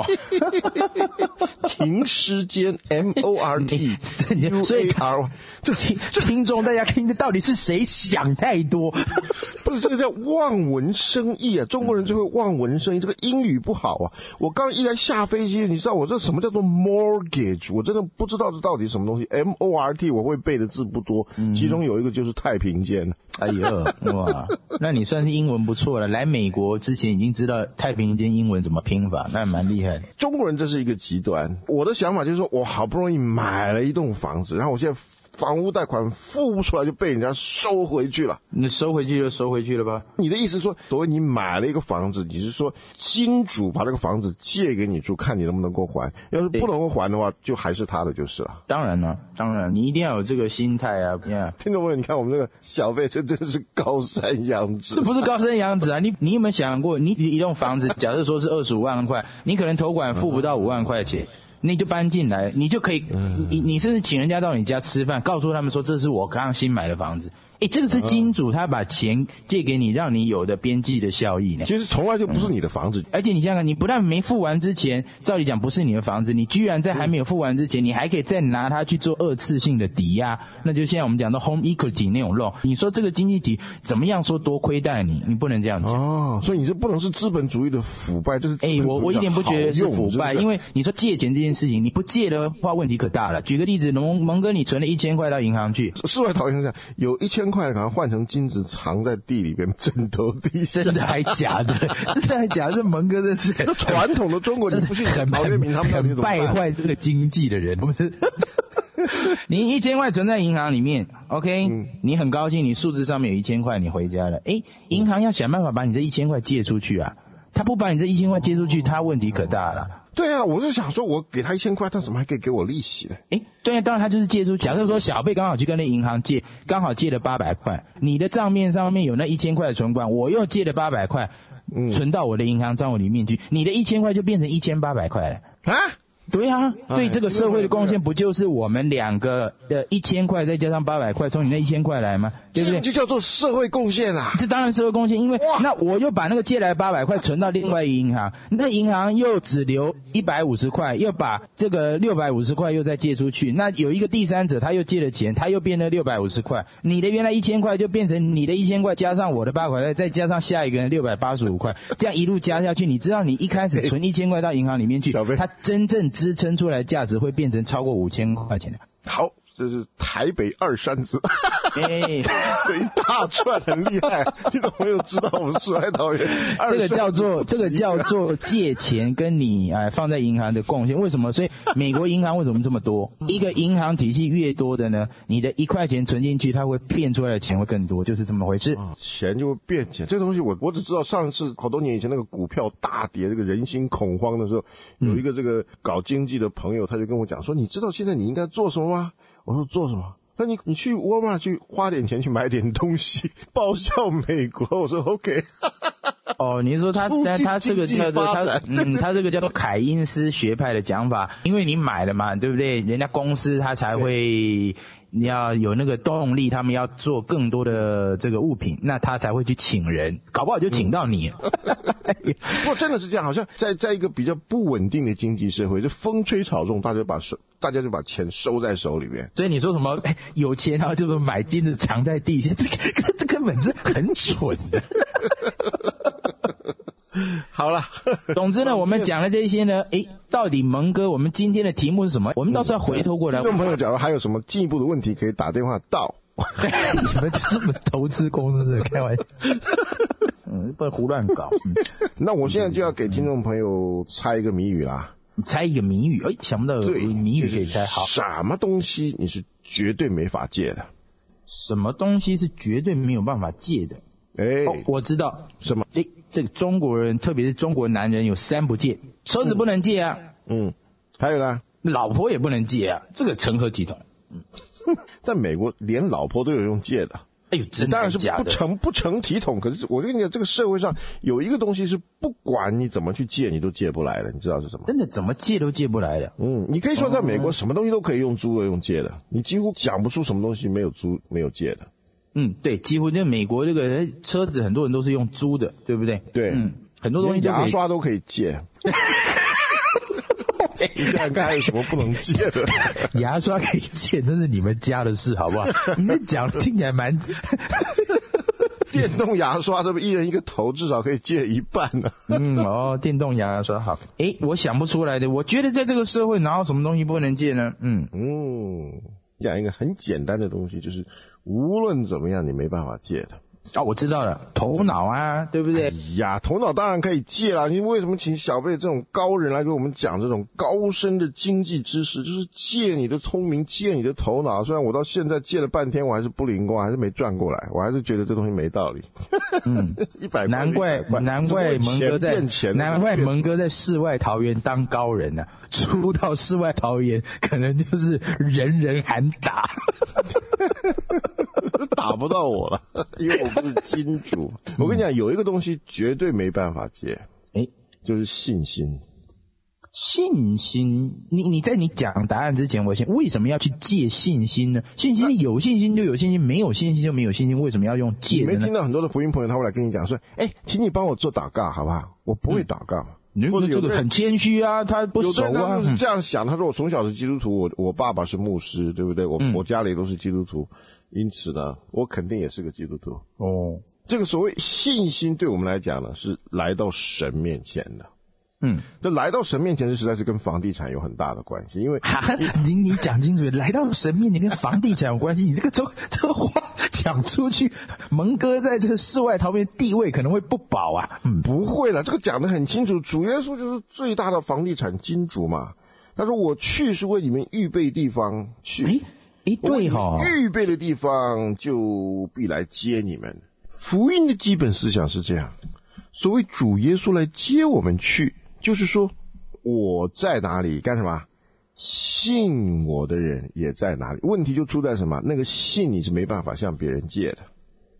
停尸间 MORT， 所以听众大家听的到底是谁想太多？ 不是，这个叫望文生义啊，中国人就会望文生义，这个英语不好啊。我刚一来下飞机，你知道我这什么叫做 mortgage？ 我真的不知道这到底什么东西。MORT 我会背的字不多，其中有一个就是太平间。 哎呦，哇，那你算是英文不错了。来美国之前已经知道太平间英文怎么拼法，那蛮厉害的。 中国人这是一个极端，我的想法就是说，我好不容易买了一栋房子，然后我现在房屋贷款付不出来就被人家收回去了。 你收回去就收回去了吧？ 你的意思说，所谓你买了一个房子，你是说金主把这个房子借给你住，看你能不能够还，要是不能够还的话，就还是他的就是了。 当然了，当然你一定要有这个心态啊。 听众朋友，你看我们这个小贝，这真是高山仰止。 这不是高山仰止啊！你有没有想过，你一栋房子，假设说是25万块，你可能头款付不到5万块钱。你就搬进来，你就可以，你甚至请人家到你家吃饭，告诉他们说这是我刚新买的房子， 这个是金主他把钱借给你，让你有的边际的效益呢。 其实从来就不是你的房子， 而且你想想，你不但没付完之前，照理讲不是你的房子，你居然在还没有付完之前，你还可以再拿它去做二次性的抵押，那就现在我们讲的 home equity 那种 loan。你说这个经济体怎么样说多亏待你，你不能这样讲。 哦，所以你这不能是资本主义的腐败，这是我一点不觉得是腐败，因为你说借钱这件事情，你不借的话问题可大了。举个例子，蒙哥你存了1000块到银行去， 世外桃源下有1000块可能换成金子藏在地里边，枕头地下。 真的还假的？真的还假的？这蒙哥这是传统的中国，你不信陶渊明他们很败坏这个经济的人，不是？你1000块存在银行里面 ，OK，你很高兴，你数字上面有1000块，你回家了，银行要想办法把你这1000块借出去啊，他不把你这1000块借出去，他问题可大了。 对啊，我就想说，我给他1000块，他怎么还可以给我利息呢？ 对啊，当然他就是借出。假设说小贝刚好去跟那银行借，刚好借了800块，你的账面上面有那1000块的存款，我又借了800块，存到我的银行账户里面去，你的1000块就变成1800块了啊。对啊，对这个社会的贡献不就是我们两个的1000块再加上800块，从你那1000块来吗？对不对？ 就叫做社会贡献啊！ 这当然社会贡献，因为那我又把那个借来800块存到另外一个银行，那银行又只留150块，又把这个650块又再借出去，那有一个第三者他又借了钱，他又变了650块，你的原来1000块就变成你的1000块加上我的800块，再加上下一个人685块，这样一路加下去，你知道你一开始存1000块到银行里面去，它真正支撑出来的价值会变成超过5000块钱的。 好，这是台北二山子，这一大串很厉害，听众朋友知道我们世外桃源。 这个叫做借钱跟你放在银行的贡献。为什么？所以美国银行为什么这么多？一个银行体系越多的呢，你的1块钱存进去，它会变出来的钱会更多，就是这么回事。 钱就会变钱，这个东西我只知道上次好多年以前那个股票大跌，这个人心恐慌的时候，有一个这个搞经济的朋友，他就跟我讲说，你知道现在你应该做什么吗？我说做什么？那你去沃尔玛去花点钱去买点东西，报效美国。我说 OK。 你说他这个叫做他这个叫做凯因斯学派的讲法，因为你买了嘛，对不对？人家公司他才会你要有那个动力，他们要做更多的这个物品，那他才会去请人，搞不好就请到你。 不过真的是这样，好像在一个比较不稳定的经济社会，就风吹草动，大家就把钱收在手里面。 所以你说什么有钱然后就买金子藏在地下，这根本是很蠢的。 好了， 总之呢，我们讲了这些呢，到底蒙哥，我们今天的题目是什么？我们到时候要回头过来。 听众朋友，假如还有什么进一步的问题，可以打电话到。 你们就这么投资公司，开玩笑。不能胡乱搞。 那我现在就要给听众朋友猜一个谜语啦。 猜一个谜语，想不到有谜语可以猜。好， 什么东西你是绝对没法借的？ 什么东西是绝对没有办法借的？我知道什么？ 这个中国人，特别是中国男人有3不借：车子不能借啊， 还有呢， 老婆也不能借啊，这个成何体统？ 在美国连老婆都有用借的。 真的当然是不成体统。可是我跟你讲，这个社会上有一个东西是不管你怎么去借，你都借不来的，你知道是什么？ 真的怎么借都借不来的。 你可以说在美国什么东西都可以用租的用借的，你几乎讲不出什么东西没有租没有借的。 对，几乎就美国这个车子很多人都是用租的，对不对？ 对， 很多东西牙刷都可以借。你看看还有什么不能借的？ 牙刷可以借，那是你们家的事，好不好？你们讲听起来蛮…… 电动牙刷，这不一人一个头，至少可以借一半呢。 电动牙刷好。我想不出来的。我觉得在这个社会哪有什么东西不能借呢？ 讲一个很简单的东西，就是无论怎么样你没办法借的。 我知道了，头脑啊，对不对？ 头脑当然可以借啦。你为什么请小贝这种高人来给我们讲这种高深的经济知识？就是借你的聪明，借你的头脑。虽然我到现在借了半天，我还是不灵光，还是没转过来，我还是觉得这东西没道理。 难怪蒙哥在世外桃源当高人啊，出到世外桃源可能就是人人喊打。 打不到我了，因为我不是金主。我跟你讲，有一个东西绝对没办法借，就是信心。 信心，你在你讲答案之前，我先为什么要去借信心呢？信心有信心就有信心，没有信心就没有信心，为什么要用借的呢？ 你没听到很多的福音朋友他会来跟你讲说，请你帮我做祷告好不好？我不会祷告。 或者这个很谦虚啊，他不熟啊。有的人就是这样想，他说我从小是基督徒，我爸爸是牧师，对不对？我家里都是基督徒，因此呢，我肯定也是个基督徒。 哦，这个所谓信心对我们来讲呢，是来到神面前的。这来到神面前实在是跟房地产有很大的关系，因为你讲清楚，来到神面前跟房地产有关系，你这个话讲出去，蒙哥在这个世外桃源地位可能会不保啊。 不会了，这个讲得很清楚，主耶稣就是最大的房地产金主嘛。他说我去是为你们预备地方去。 对齁， 预备的地方就必来接你们。福音的基本思想是这样，所谓主耶稣来接我们去，就是说我在哪里干什么，信我的人也在哪里。问题就出在什么？那个信你是没办法向别人借的。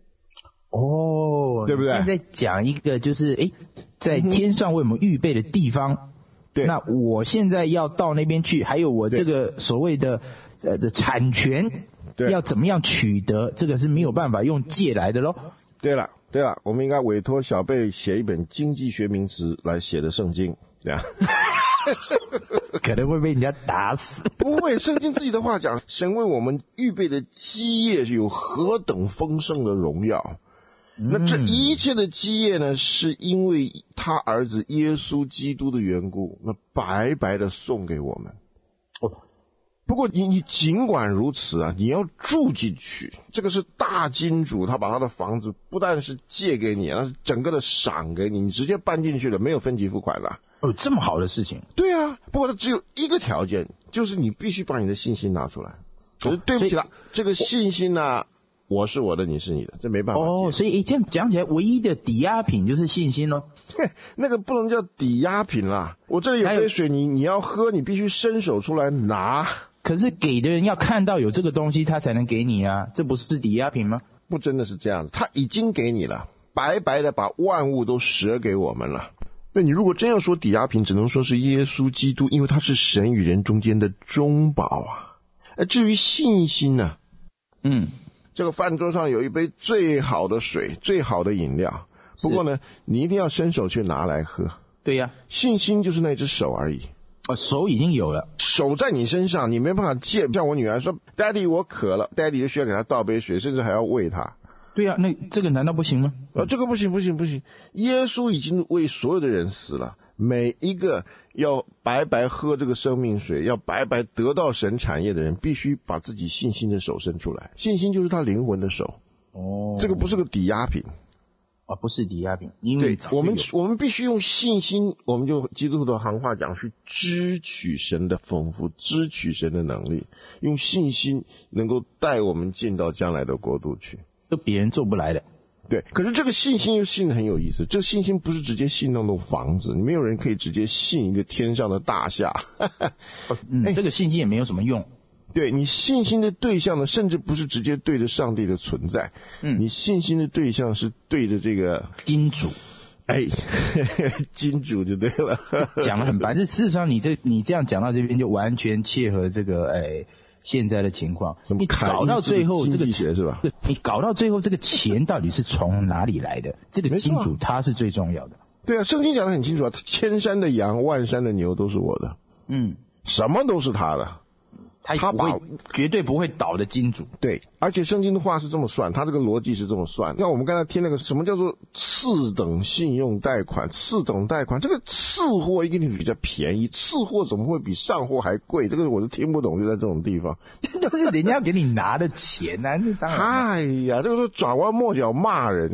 对不对？现在讲一个就是在天上为我们预备的地方。 对， 那我现在要到那边去，还有我这个所谓的产权要怎么样取得，这个是没有办法用借来的咯。 对了，我们应该委托小贝写一本经济学名词来写的圣经，这样可能会被人家打死。 不会，圣经自己的话讲，神为我们预备的基业有何等丰盛的荣耀。那这一切的基业呢，是因为他儿子耶稣基督的缘故，那白白的送给我们。不过你尽管如此啊，你要住进去，这个是大金主，他把他的房子不但是借给你，而是整个的赏给你，你直接搬进去了，没有分期付款的。 这么好的事情。 对啊，不过它只有一个条件，就是你必须把你的信心拿出来。可是对不起了，这个信心呢，我是我的，你是你的，这没办法。 所以这样讲起来，唯一的抵押品就是信心咯。 那个不能叫抵押品啦。我这里有杯水，你要喝，你必须伸手出来拿。 可是给的人要看到有这个东西，他才能给你啊，这不是抵押品吗？ 不，真的是这样子，他已经给你了，白白的把万物都舍给我们了。那你如果真要说抵押品，只能说是耶稣基督，因为他是神与人中间的中保啊。至于信心呢，这个饭桌上有一杯最好的水，最好的饮料，不过呢，你一定要伸手去拿来喝。 对呀， 信心就是那只手而已。 手已经有了， 手在你身上，你没办法借。像我女儿说 Daddy 我渴了， Daddy 就需要给她倒杯水，甚至还要喂她。 对呀，那这个难道不行吗？ 这个不行。耶稣已经为所有的人死了，每一个要白白喝这个生命水，要白白得到神产业的人，必须把自己信心的手伸出来。信心就是他灵魂的手。这个不是个抵押品。 不是抵押品，因为我们必须用信心，我们就基督徒的行话讲，去支取神的丰富，支取神的能力，用信心能够带我们进到将来的国度去， 这别人做不来的。 对，可是这个信心又信得很有意思，这个信心不是直接信那栋房子，没有人可以直接信一个天上的大厦。 这个信心也没有什么用。 对，你信心的对象呢，甚至不是直接对着上帝的存在，你信心的对象是对着这个金主。 金主就对了。 讲得很白，这事实上你这样讲到这边就完全切合这个现在的情况。你搞到最后这个钱是吧？ 你搞到最后这个钱到底是从哪里来的？这个金主他是最重要的。 对啊，圣经讲得很清楚啊，千山的羊，万山的牛都是我的。什么都是他的。 他绝对不会倒的金主。 对，而且圣经的话是这么算，他这个逻辑是这么算。那我们刚才听那个什么叫做次等信用贷款，次等贷款，这个次货一定比较便宜，次货怎么会比上货还贵？这个我都听不懂，就在这种地方。 这是人家给你拿的钱啊，这当然。 哎呀，这个是转弯抹角骂人。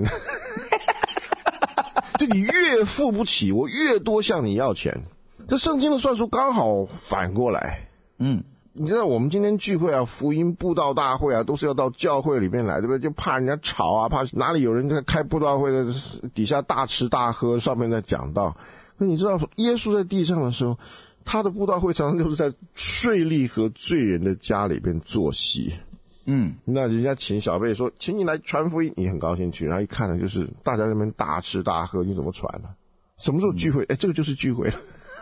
就你越付不起，我越多向你要钱。这圣经的算术刚好反过来。你知道我们今天聚会啊，福音布道大会啊，都是要到教会里面来，对不对？就怕人家吵啊，怕哪里有人在开布道会的底下大吃大喝，上面在讲道。那你知道耶稣在地上的时候，他的布道会常常就是在税吏和罪人的家里边做戏。那人家请小贝说，请你来传福音，你很高兴去，然后一看呢，就是大家在那边大吃大喝，你怎么传呢？什么时候聚会？这个就是聚会了。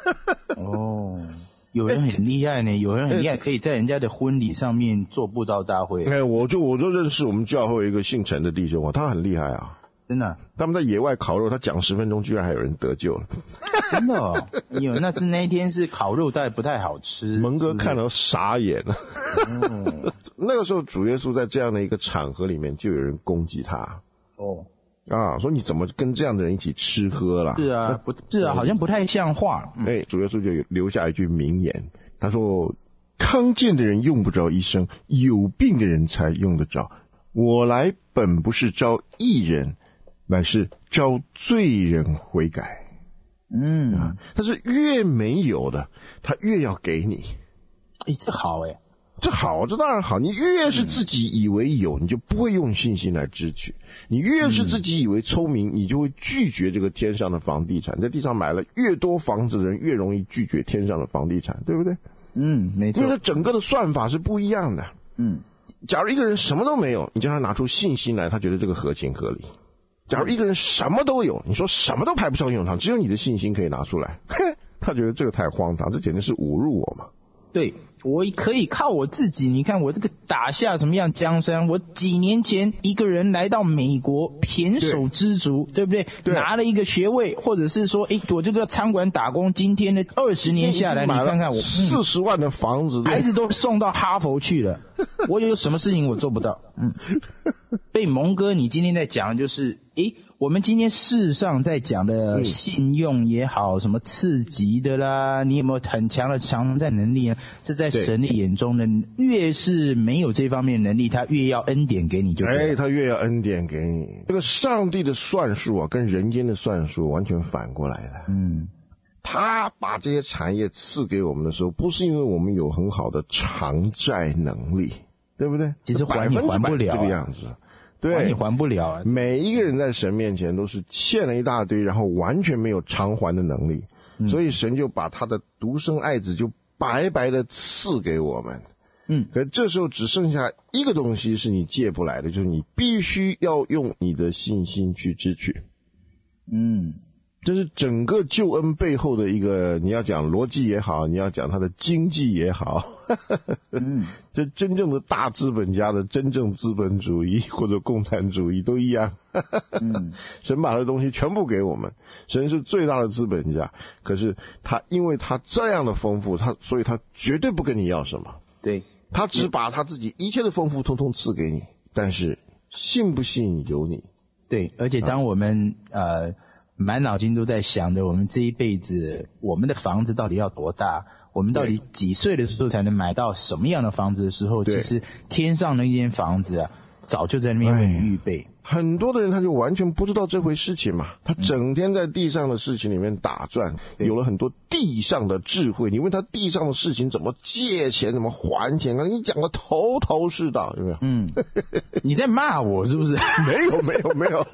哦，有人很厉害呢，有人很厉害，可以在人家的婚礼上面做布道大会。 我就认识我们教会一个姓陈的弟兄啊，他很厉害啊。 真的， 他们在野外烤肉，他讲10分钟，居然还有人得救了。 真的哦，那一天是烤肉，但不太好吃。 蒙哥看了傻眼了。那个时候主耶稣在这样的一个场合里面，就有人攻击他。说你怎么跟这样的人一起吃喝啦？ 是啊，好像不太像话。 主耶稣就留下一句名言，他说：康健的人用不着医生，有病的人才用得着。我来本不是招义人，乃是招罪人悔改。但是越没有的，他越要给你。 这好这好，这当然好。你越是自己以为有，你就不会用信心来支取；你越是自己以为聪明，你就会拒绝这个天上的房地产。在地上买了越多房子的人，越容易拒绝天上的房地产，对不对？ 没错。 因为它整个的算法是不一样的。假如一个人什么都没有，你叫他拿出信心来，他觉得这个合情合理。假如一个人什么都有，你说什么都派不上用场，只有你的信心可以拿出来，他觉得这个太荒唐，这简直是侮辱我嘛。 对，我可以靠我自己，你看我这个打下什么样江山，我几年前一个人来到美国胼手知足， 对不对？拿了一个学位，或者是说我就在餐馆打工，今天的20年下来，你看看我 40万的房子， 孩子都送到哈佛去了，我有什么事情我做不到？所以蒙哥你今天在讲的就是我们今天事实上在讲的信用也好，什么次级的啦，你有没有很强的偿债能力呢？这在神的眼中呢，越是没有这方面能力，他越要恩典给你就对了。 他越要恩典给你。这个上帝的算术啊，跟人间的算术完全反过来的。他把这些产业赐给我们的时候，不是因为我们有很好的偿债能力，对不对？ 其实还你还不了这个样子。对， 你还不了每一个人在神面前都是欠了一大堆，然后完全没有偿还的能力，所以神就把他的独生爱子就白白的赐给我们。可这时候只剩下一个东西是你借不来的，就是你必须要用你的信心去支取。这是整个救恩背后的一个，你要讲逻辑也好，你要讲它的经济也好，这真正的大资本家的真正资本主义或者共产主义都一样。神把他的东西全部给我们，神是最大的资本家，可是他因为他这样的丰富，所以他绝对不跟你要什么。 对， 他只把他自己一切的丰富通通赐给你，但是信不信由你。 对，而且当我们满脑筋都在想着我们这一辈子我们的房子到底要多大，我们到底几岁的时候才能买到什么样的房子的时候，其实天上那间房子早就在那边为你预备。 很多的人他就完全不知道这回事情嘛，他整天在地上的事情里面打转，有了很多地上的智慧。你问他地上的事情怎么借钱怎么还钱你讲的头头是道，有没有？ 你在骂我是不是？ 没有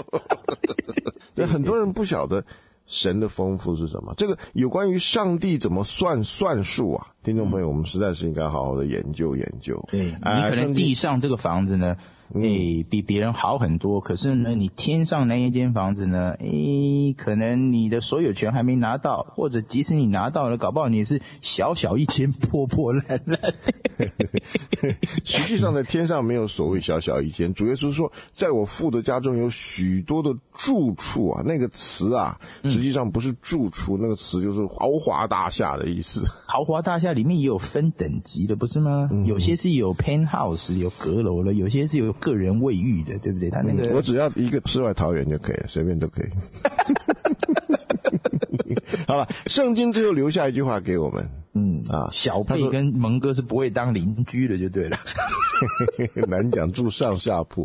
很多人不晓得神的丰富是什么，这个有关于上帝怎么算数啊，听众朋友，我们实在是应该好好的研究研究。 对，你可能地上这个房子呢比别人好很多，可是呢你天上那一间房子呢可能你的所有权还没拿到，或者即使你拿到了，搞不好你是小小一间破破烂烂。 实际上在天上没有所谓小小一间，主耶稣说在我父的家中有许多的住处啊，那个词啊实际上不是住处，那个词就是豪华大厦的意思。 豪华大厦里面也有分等级的不是吗？有些是有 penthouse 有阁楼的，有些是有个人卫浴的，对不对？他那个我只要一个世外桃源就可以了，随便都可以。好了，圣经最后留下一句话给我们， 小贝跟蒙哥是不会当邻居的就对了。 难讲，住上下铺。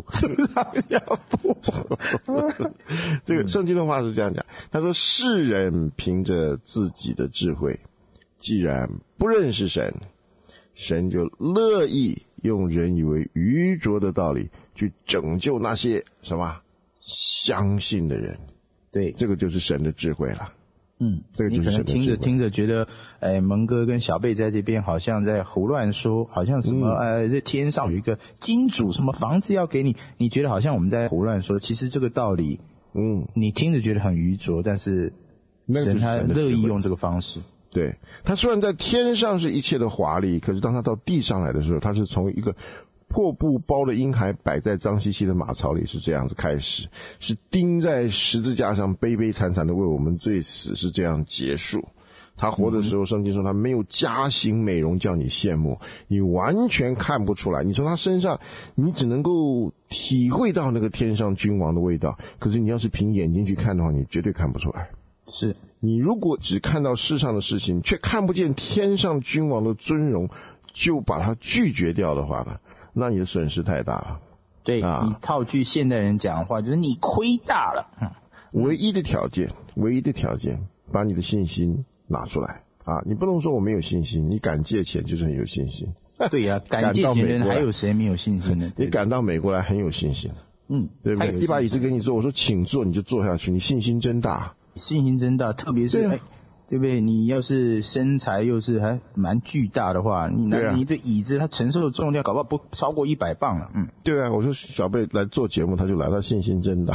这个圣经的话是这样讲，他说世人凭着自己的智慧，既然不认识神，神就乐意用人以为愚拙的道理去拯救那些什么相信的人。 对， 这个就是神的智慧了。这个就是神的智慧。 你可能听着觉得蒙哥跟小贝在这边好像在胡乱说，好像什么这天上有一个金主什么房子要给你，你觉得好像我们在胡乱说，其实这个道理你听着觉得很愚拙，但是神他乐意用这个方式。 对，他虽然在天上是一切的华丽，可是当他到地上来的时候，他是从一个破布包的婴孩摆在脏兮兮的马槽里，是这样子开始，是钉在十字架上悲悲惨惨的为我们罪死，是这样结束。他活的时候，圣经说他没有佳形美容叫你羡慕，你完全看不出来。你从他身上，你只能够体会到那个天上君王的味道，可是你要是凭眼睛去看的话，你绝对看不出来。 是你如果只看到世上的事情，却看不见天上君王的尊荣，就把它拒绝掉的话呢，那你的损失太大了。 对，你套句现代人讲的话，就是你亏大了。 唯一的条件，把你的信心拿出来啊！你不能说我没有信心，你敢借钱就是很有信心。 对呀，敢借钱人还有谁没有信心呢？ 你敢到美国来很有信心，对不对？一把椅子给你坐，我说请坐你就坐下去，你信心真大， 特别是对不对？你要是身材又是还蛮巨大的话，你这椅子它承受的重量搞不好不超过100磅了。 对啊，我说小贝来做节目，他就来，他信心真大。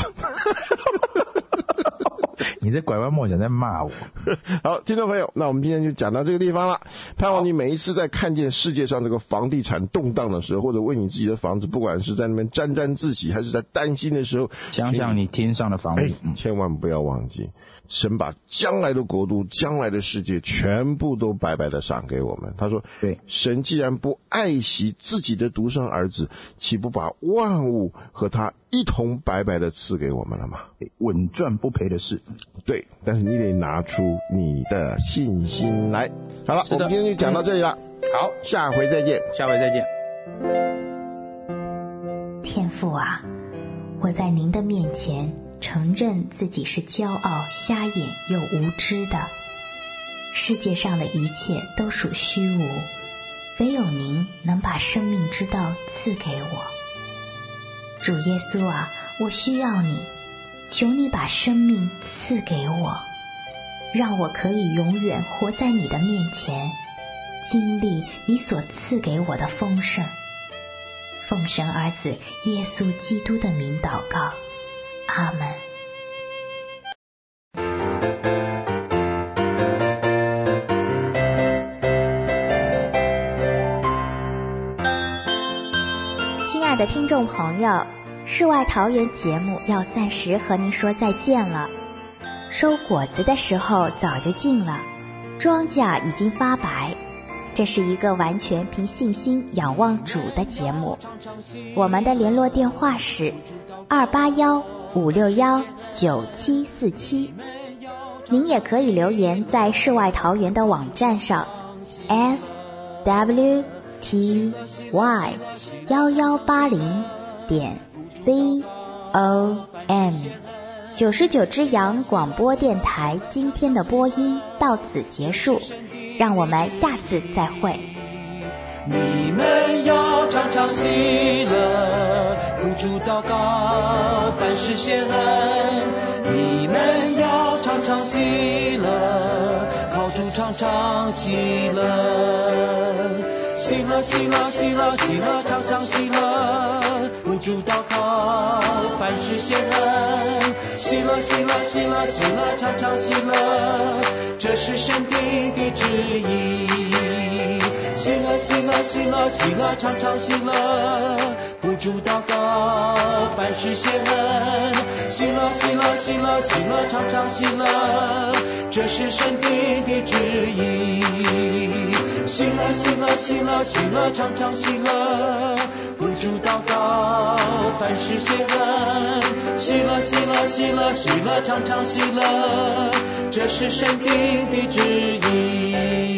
你在拐弯抹角在骂我。 好，听众朋友，那我们今天就讲到这个地方了。盼望你每一次在看见世界上这个房地产动荡的时候，或者为你自己的房子，不管是在那边沾沾自喜，还是在担心的时候， 想想你天上的房子， 千万不要忘记，神把将来的国度、将来的世界全部都白白的赏给我们。他说， 对， 神既然不爱惜自己的独生儿子，岂不把万物和他一同白白的赐给我们了吗？ 稳赚不赔的事。 对，但是你得拿出你的信心来。好了，我们今天就讲到这里了。 好， 下回再见。 天父啊，我在您的面前承认自己是骄傲、瞎眼又无知的。世界上的一切都属虚无，唯有您能把生命之道赐给我。主耶稣啊，我需要你，求你把生命赐给我，让我可以永远活在你的面前，经历你所赐给我的丰盛。奉神儿子耶稣基督的名祷告，阿们。亲爱的听众朋友，世外桃源节目要暂时和您说再见了。收果子的时候早就近了，庄稼已经发白。这是一个完全凭信心仰望主的节目。我们的联络电话是281-561-9747。您也可以留言在世外桃源的网站上 swty1180.com。 99只羊广播电台今天的播音到此结束，让我们下次再会。 你们要常常喜乐，呼主祷告，凡事谢恩。你们要常常喜乐，靠主常常喜乐。喜乐喜乐喜乐喜乐，常常喜乐，呼主祷告，凡事谢恩。喜乐喜乐喜乐喜乐，常常喜乐，这是神定的旨意。喜乐喜乐喜乐喜乐，常常喜乐，呼主祷告，凡事谢恩。喜乐喜乐喜乐喜乐，常常喜乐，这是神定的旨意。喜乐喜乐喜乐喜乐，常常喜乐，呼主祷告，凡事谢恩。喜乐喜乐喜乐喜乐，常常喜乐，这是神定的旨意。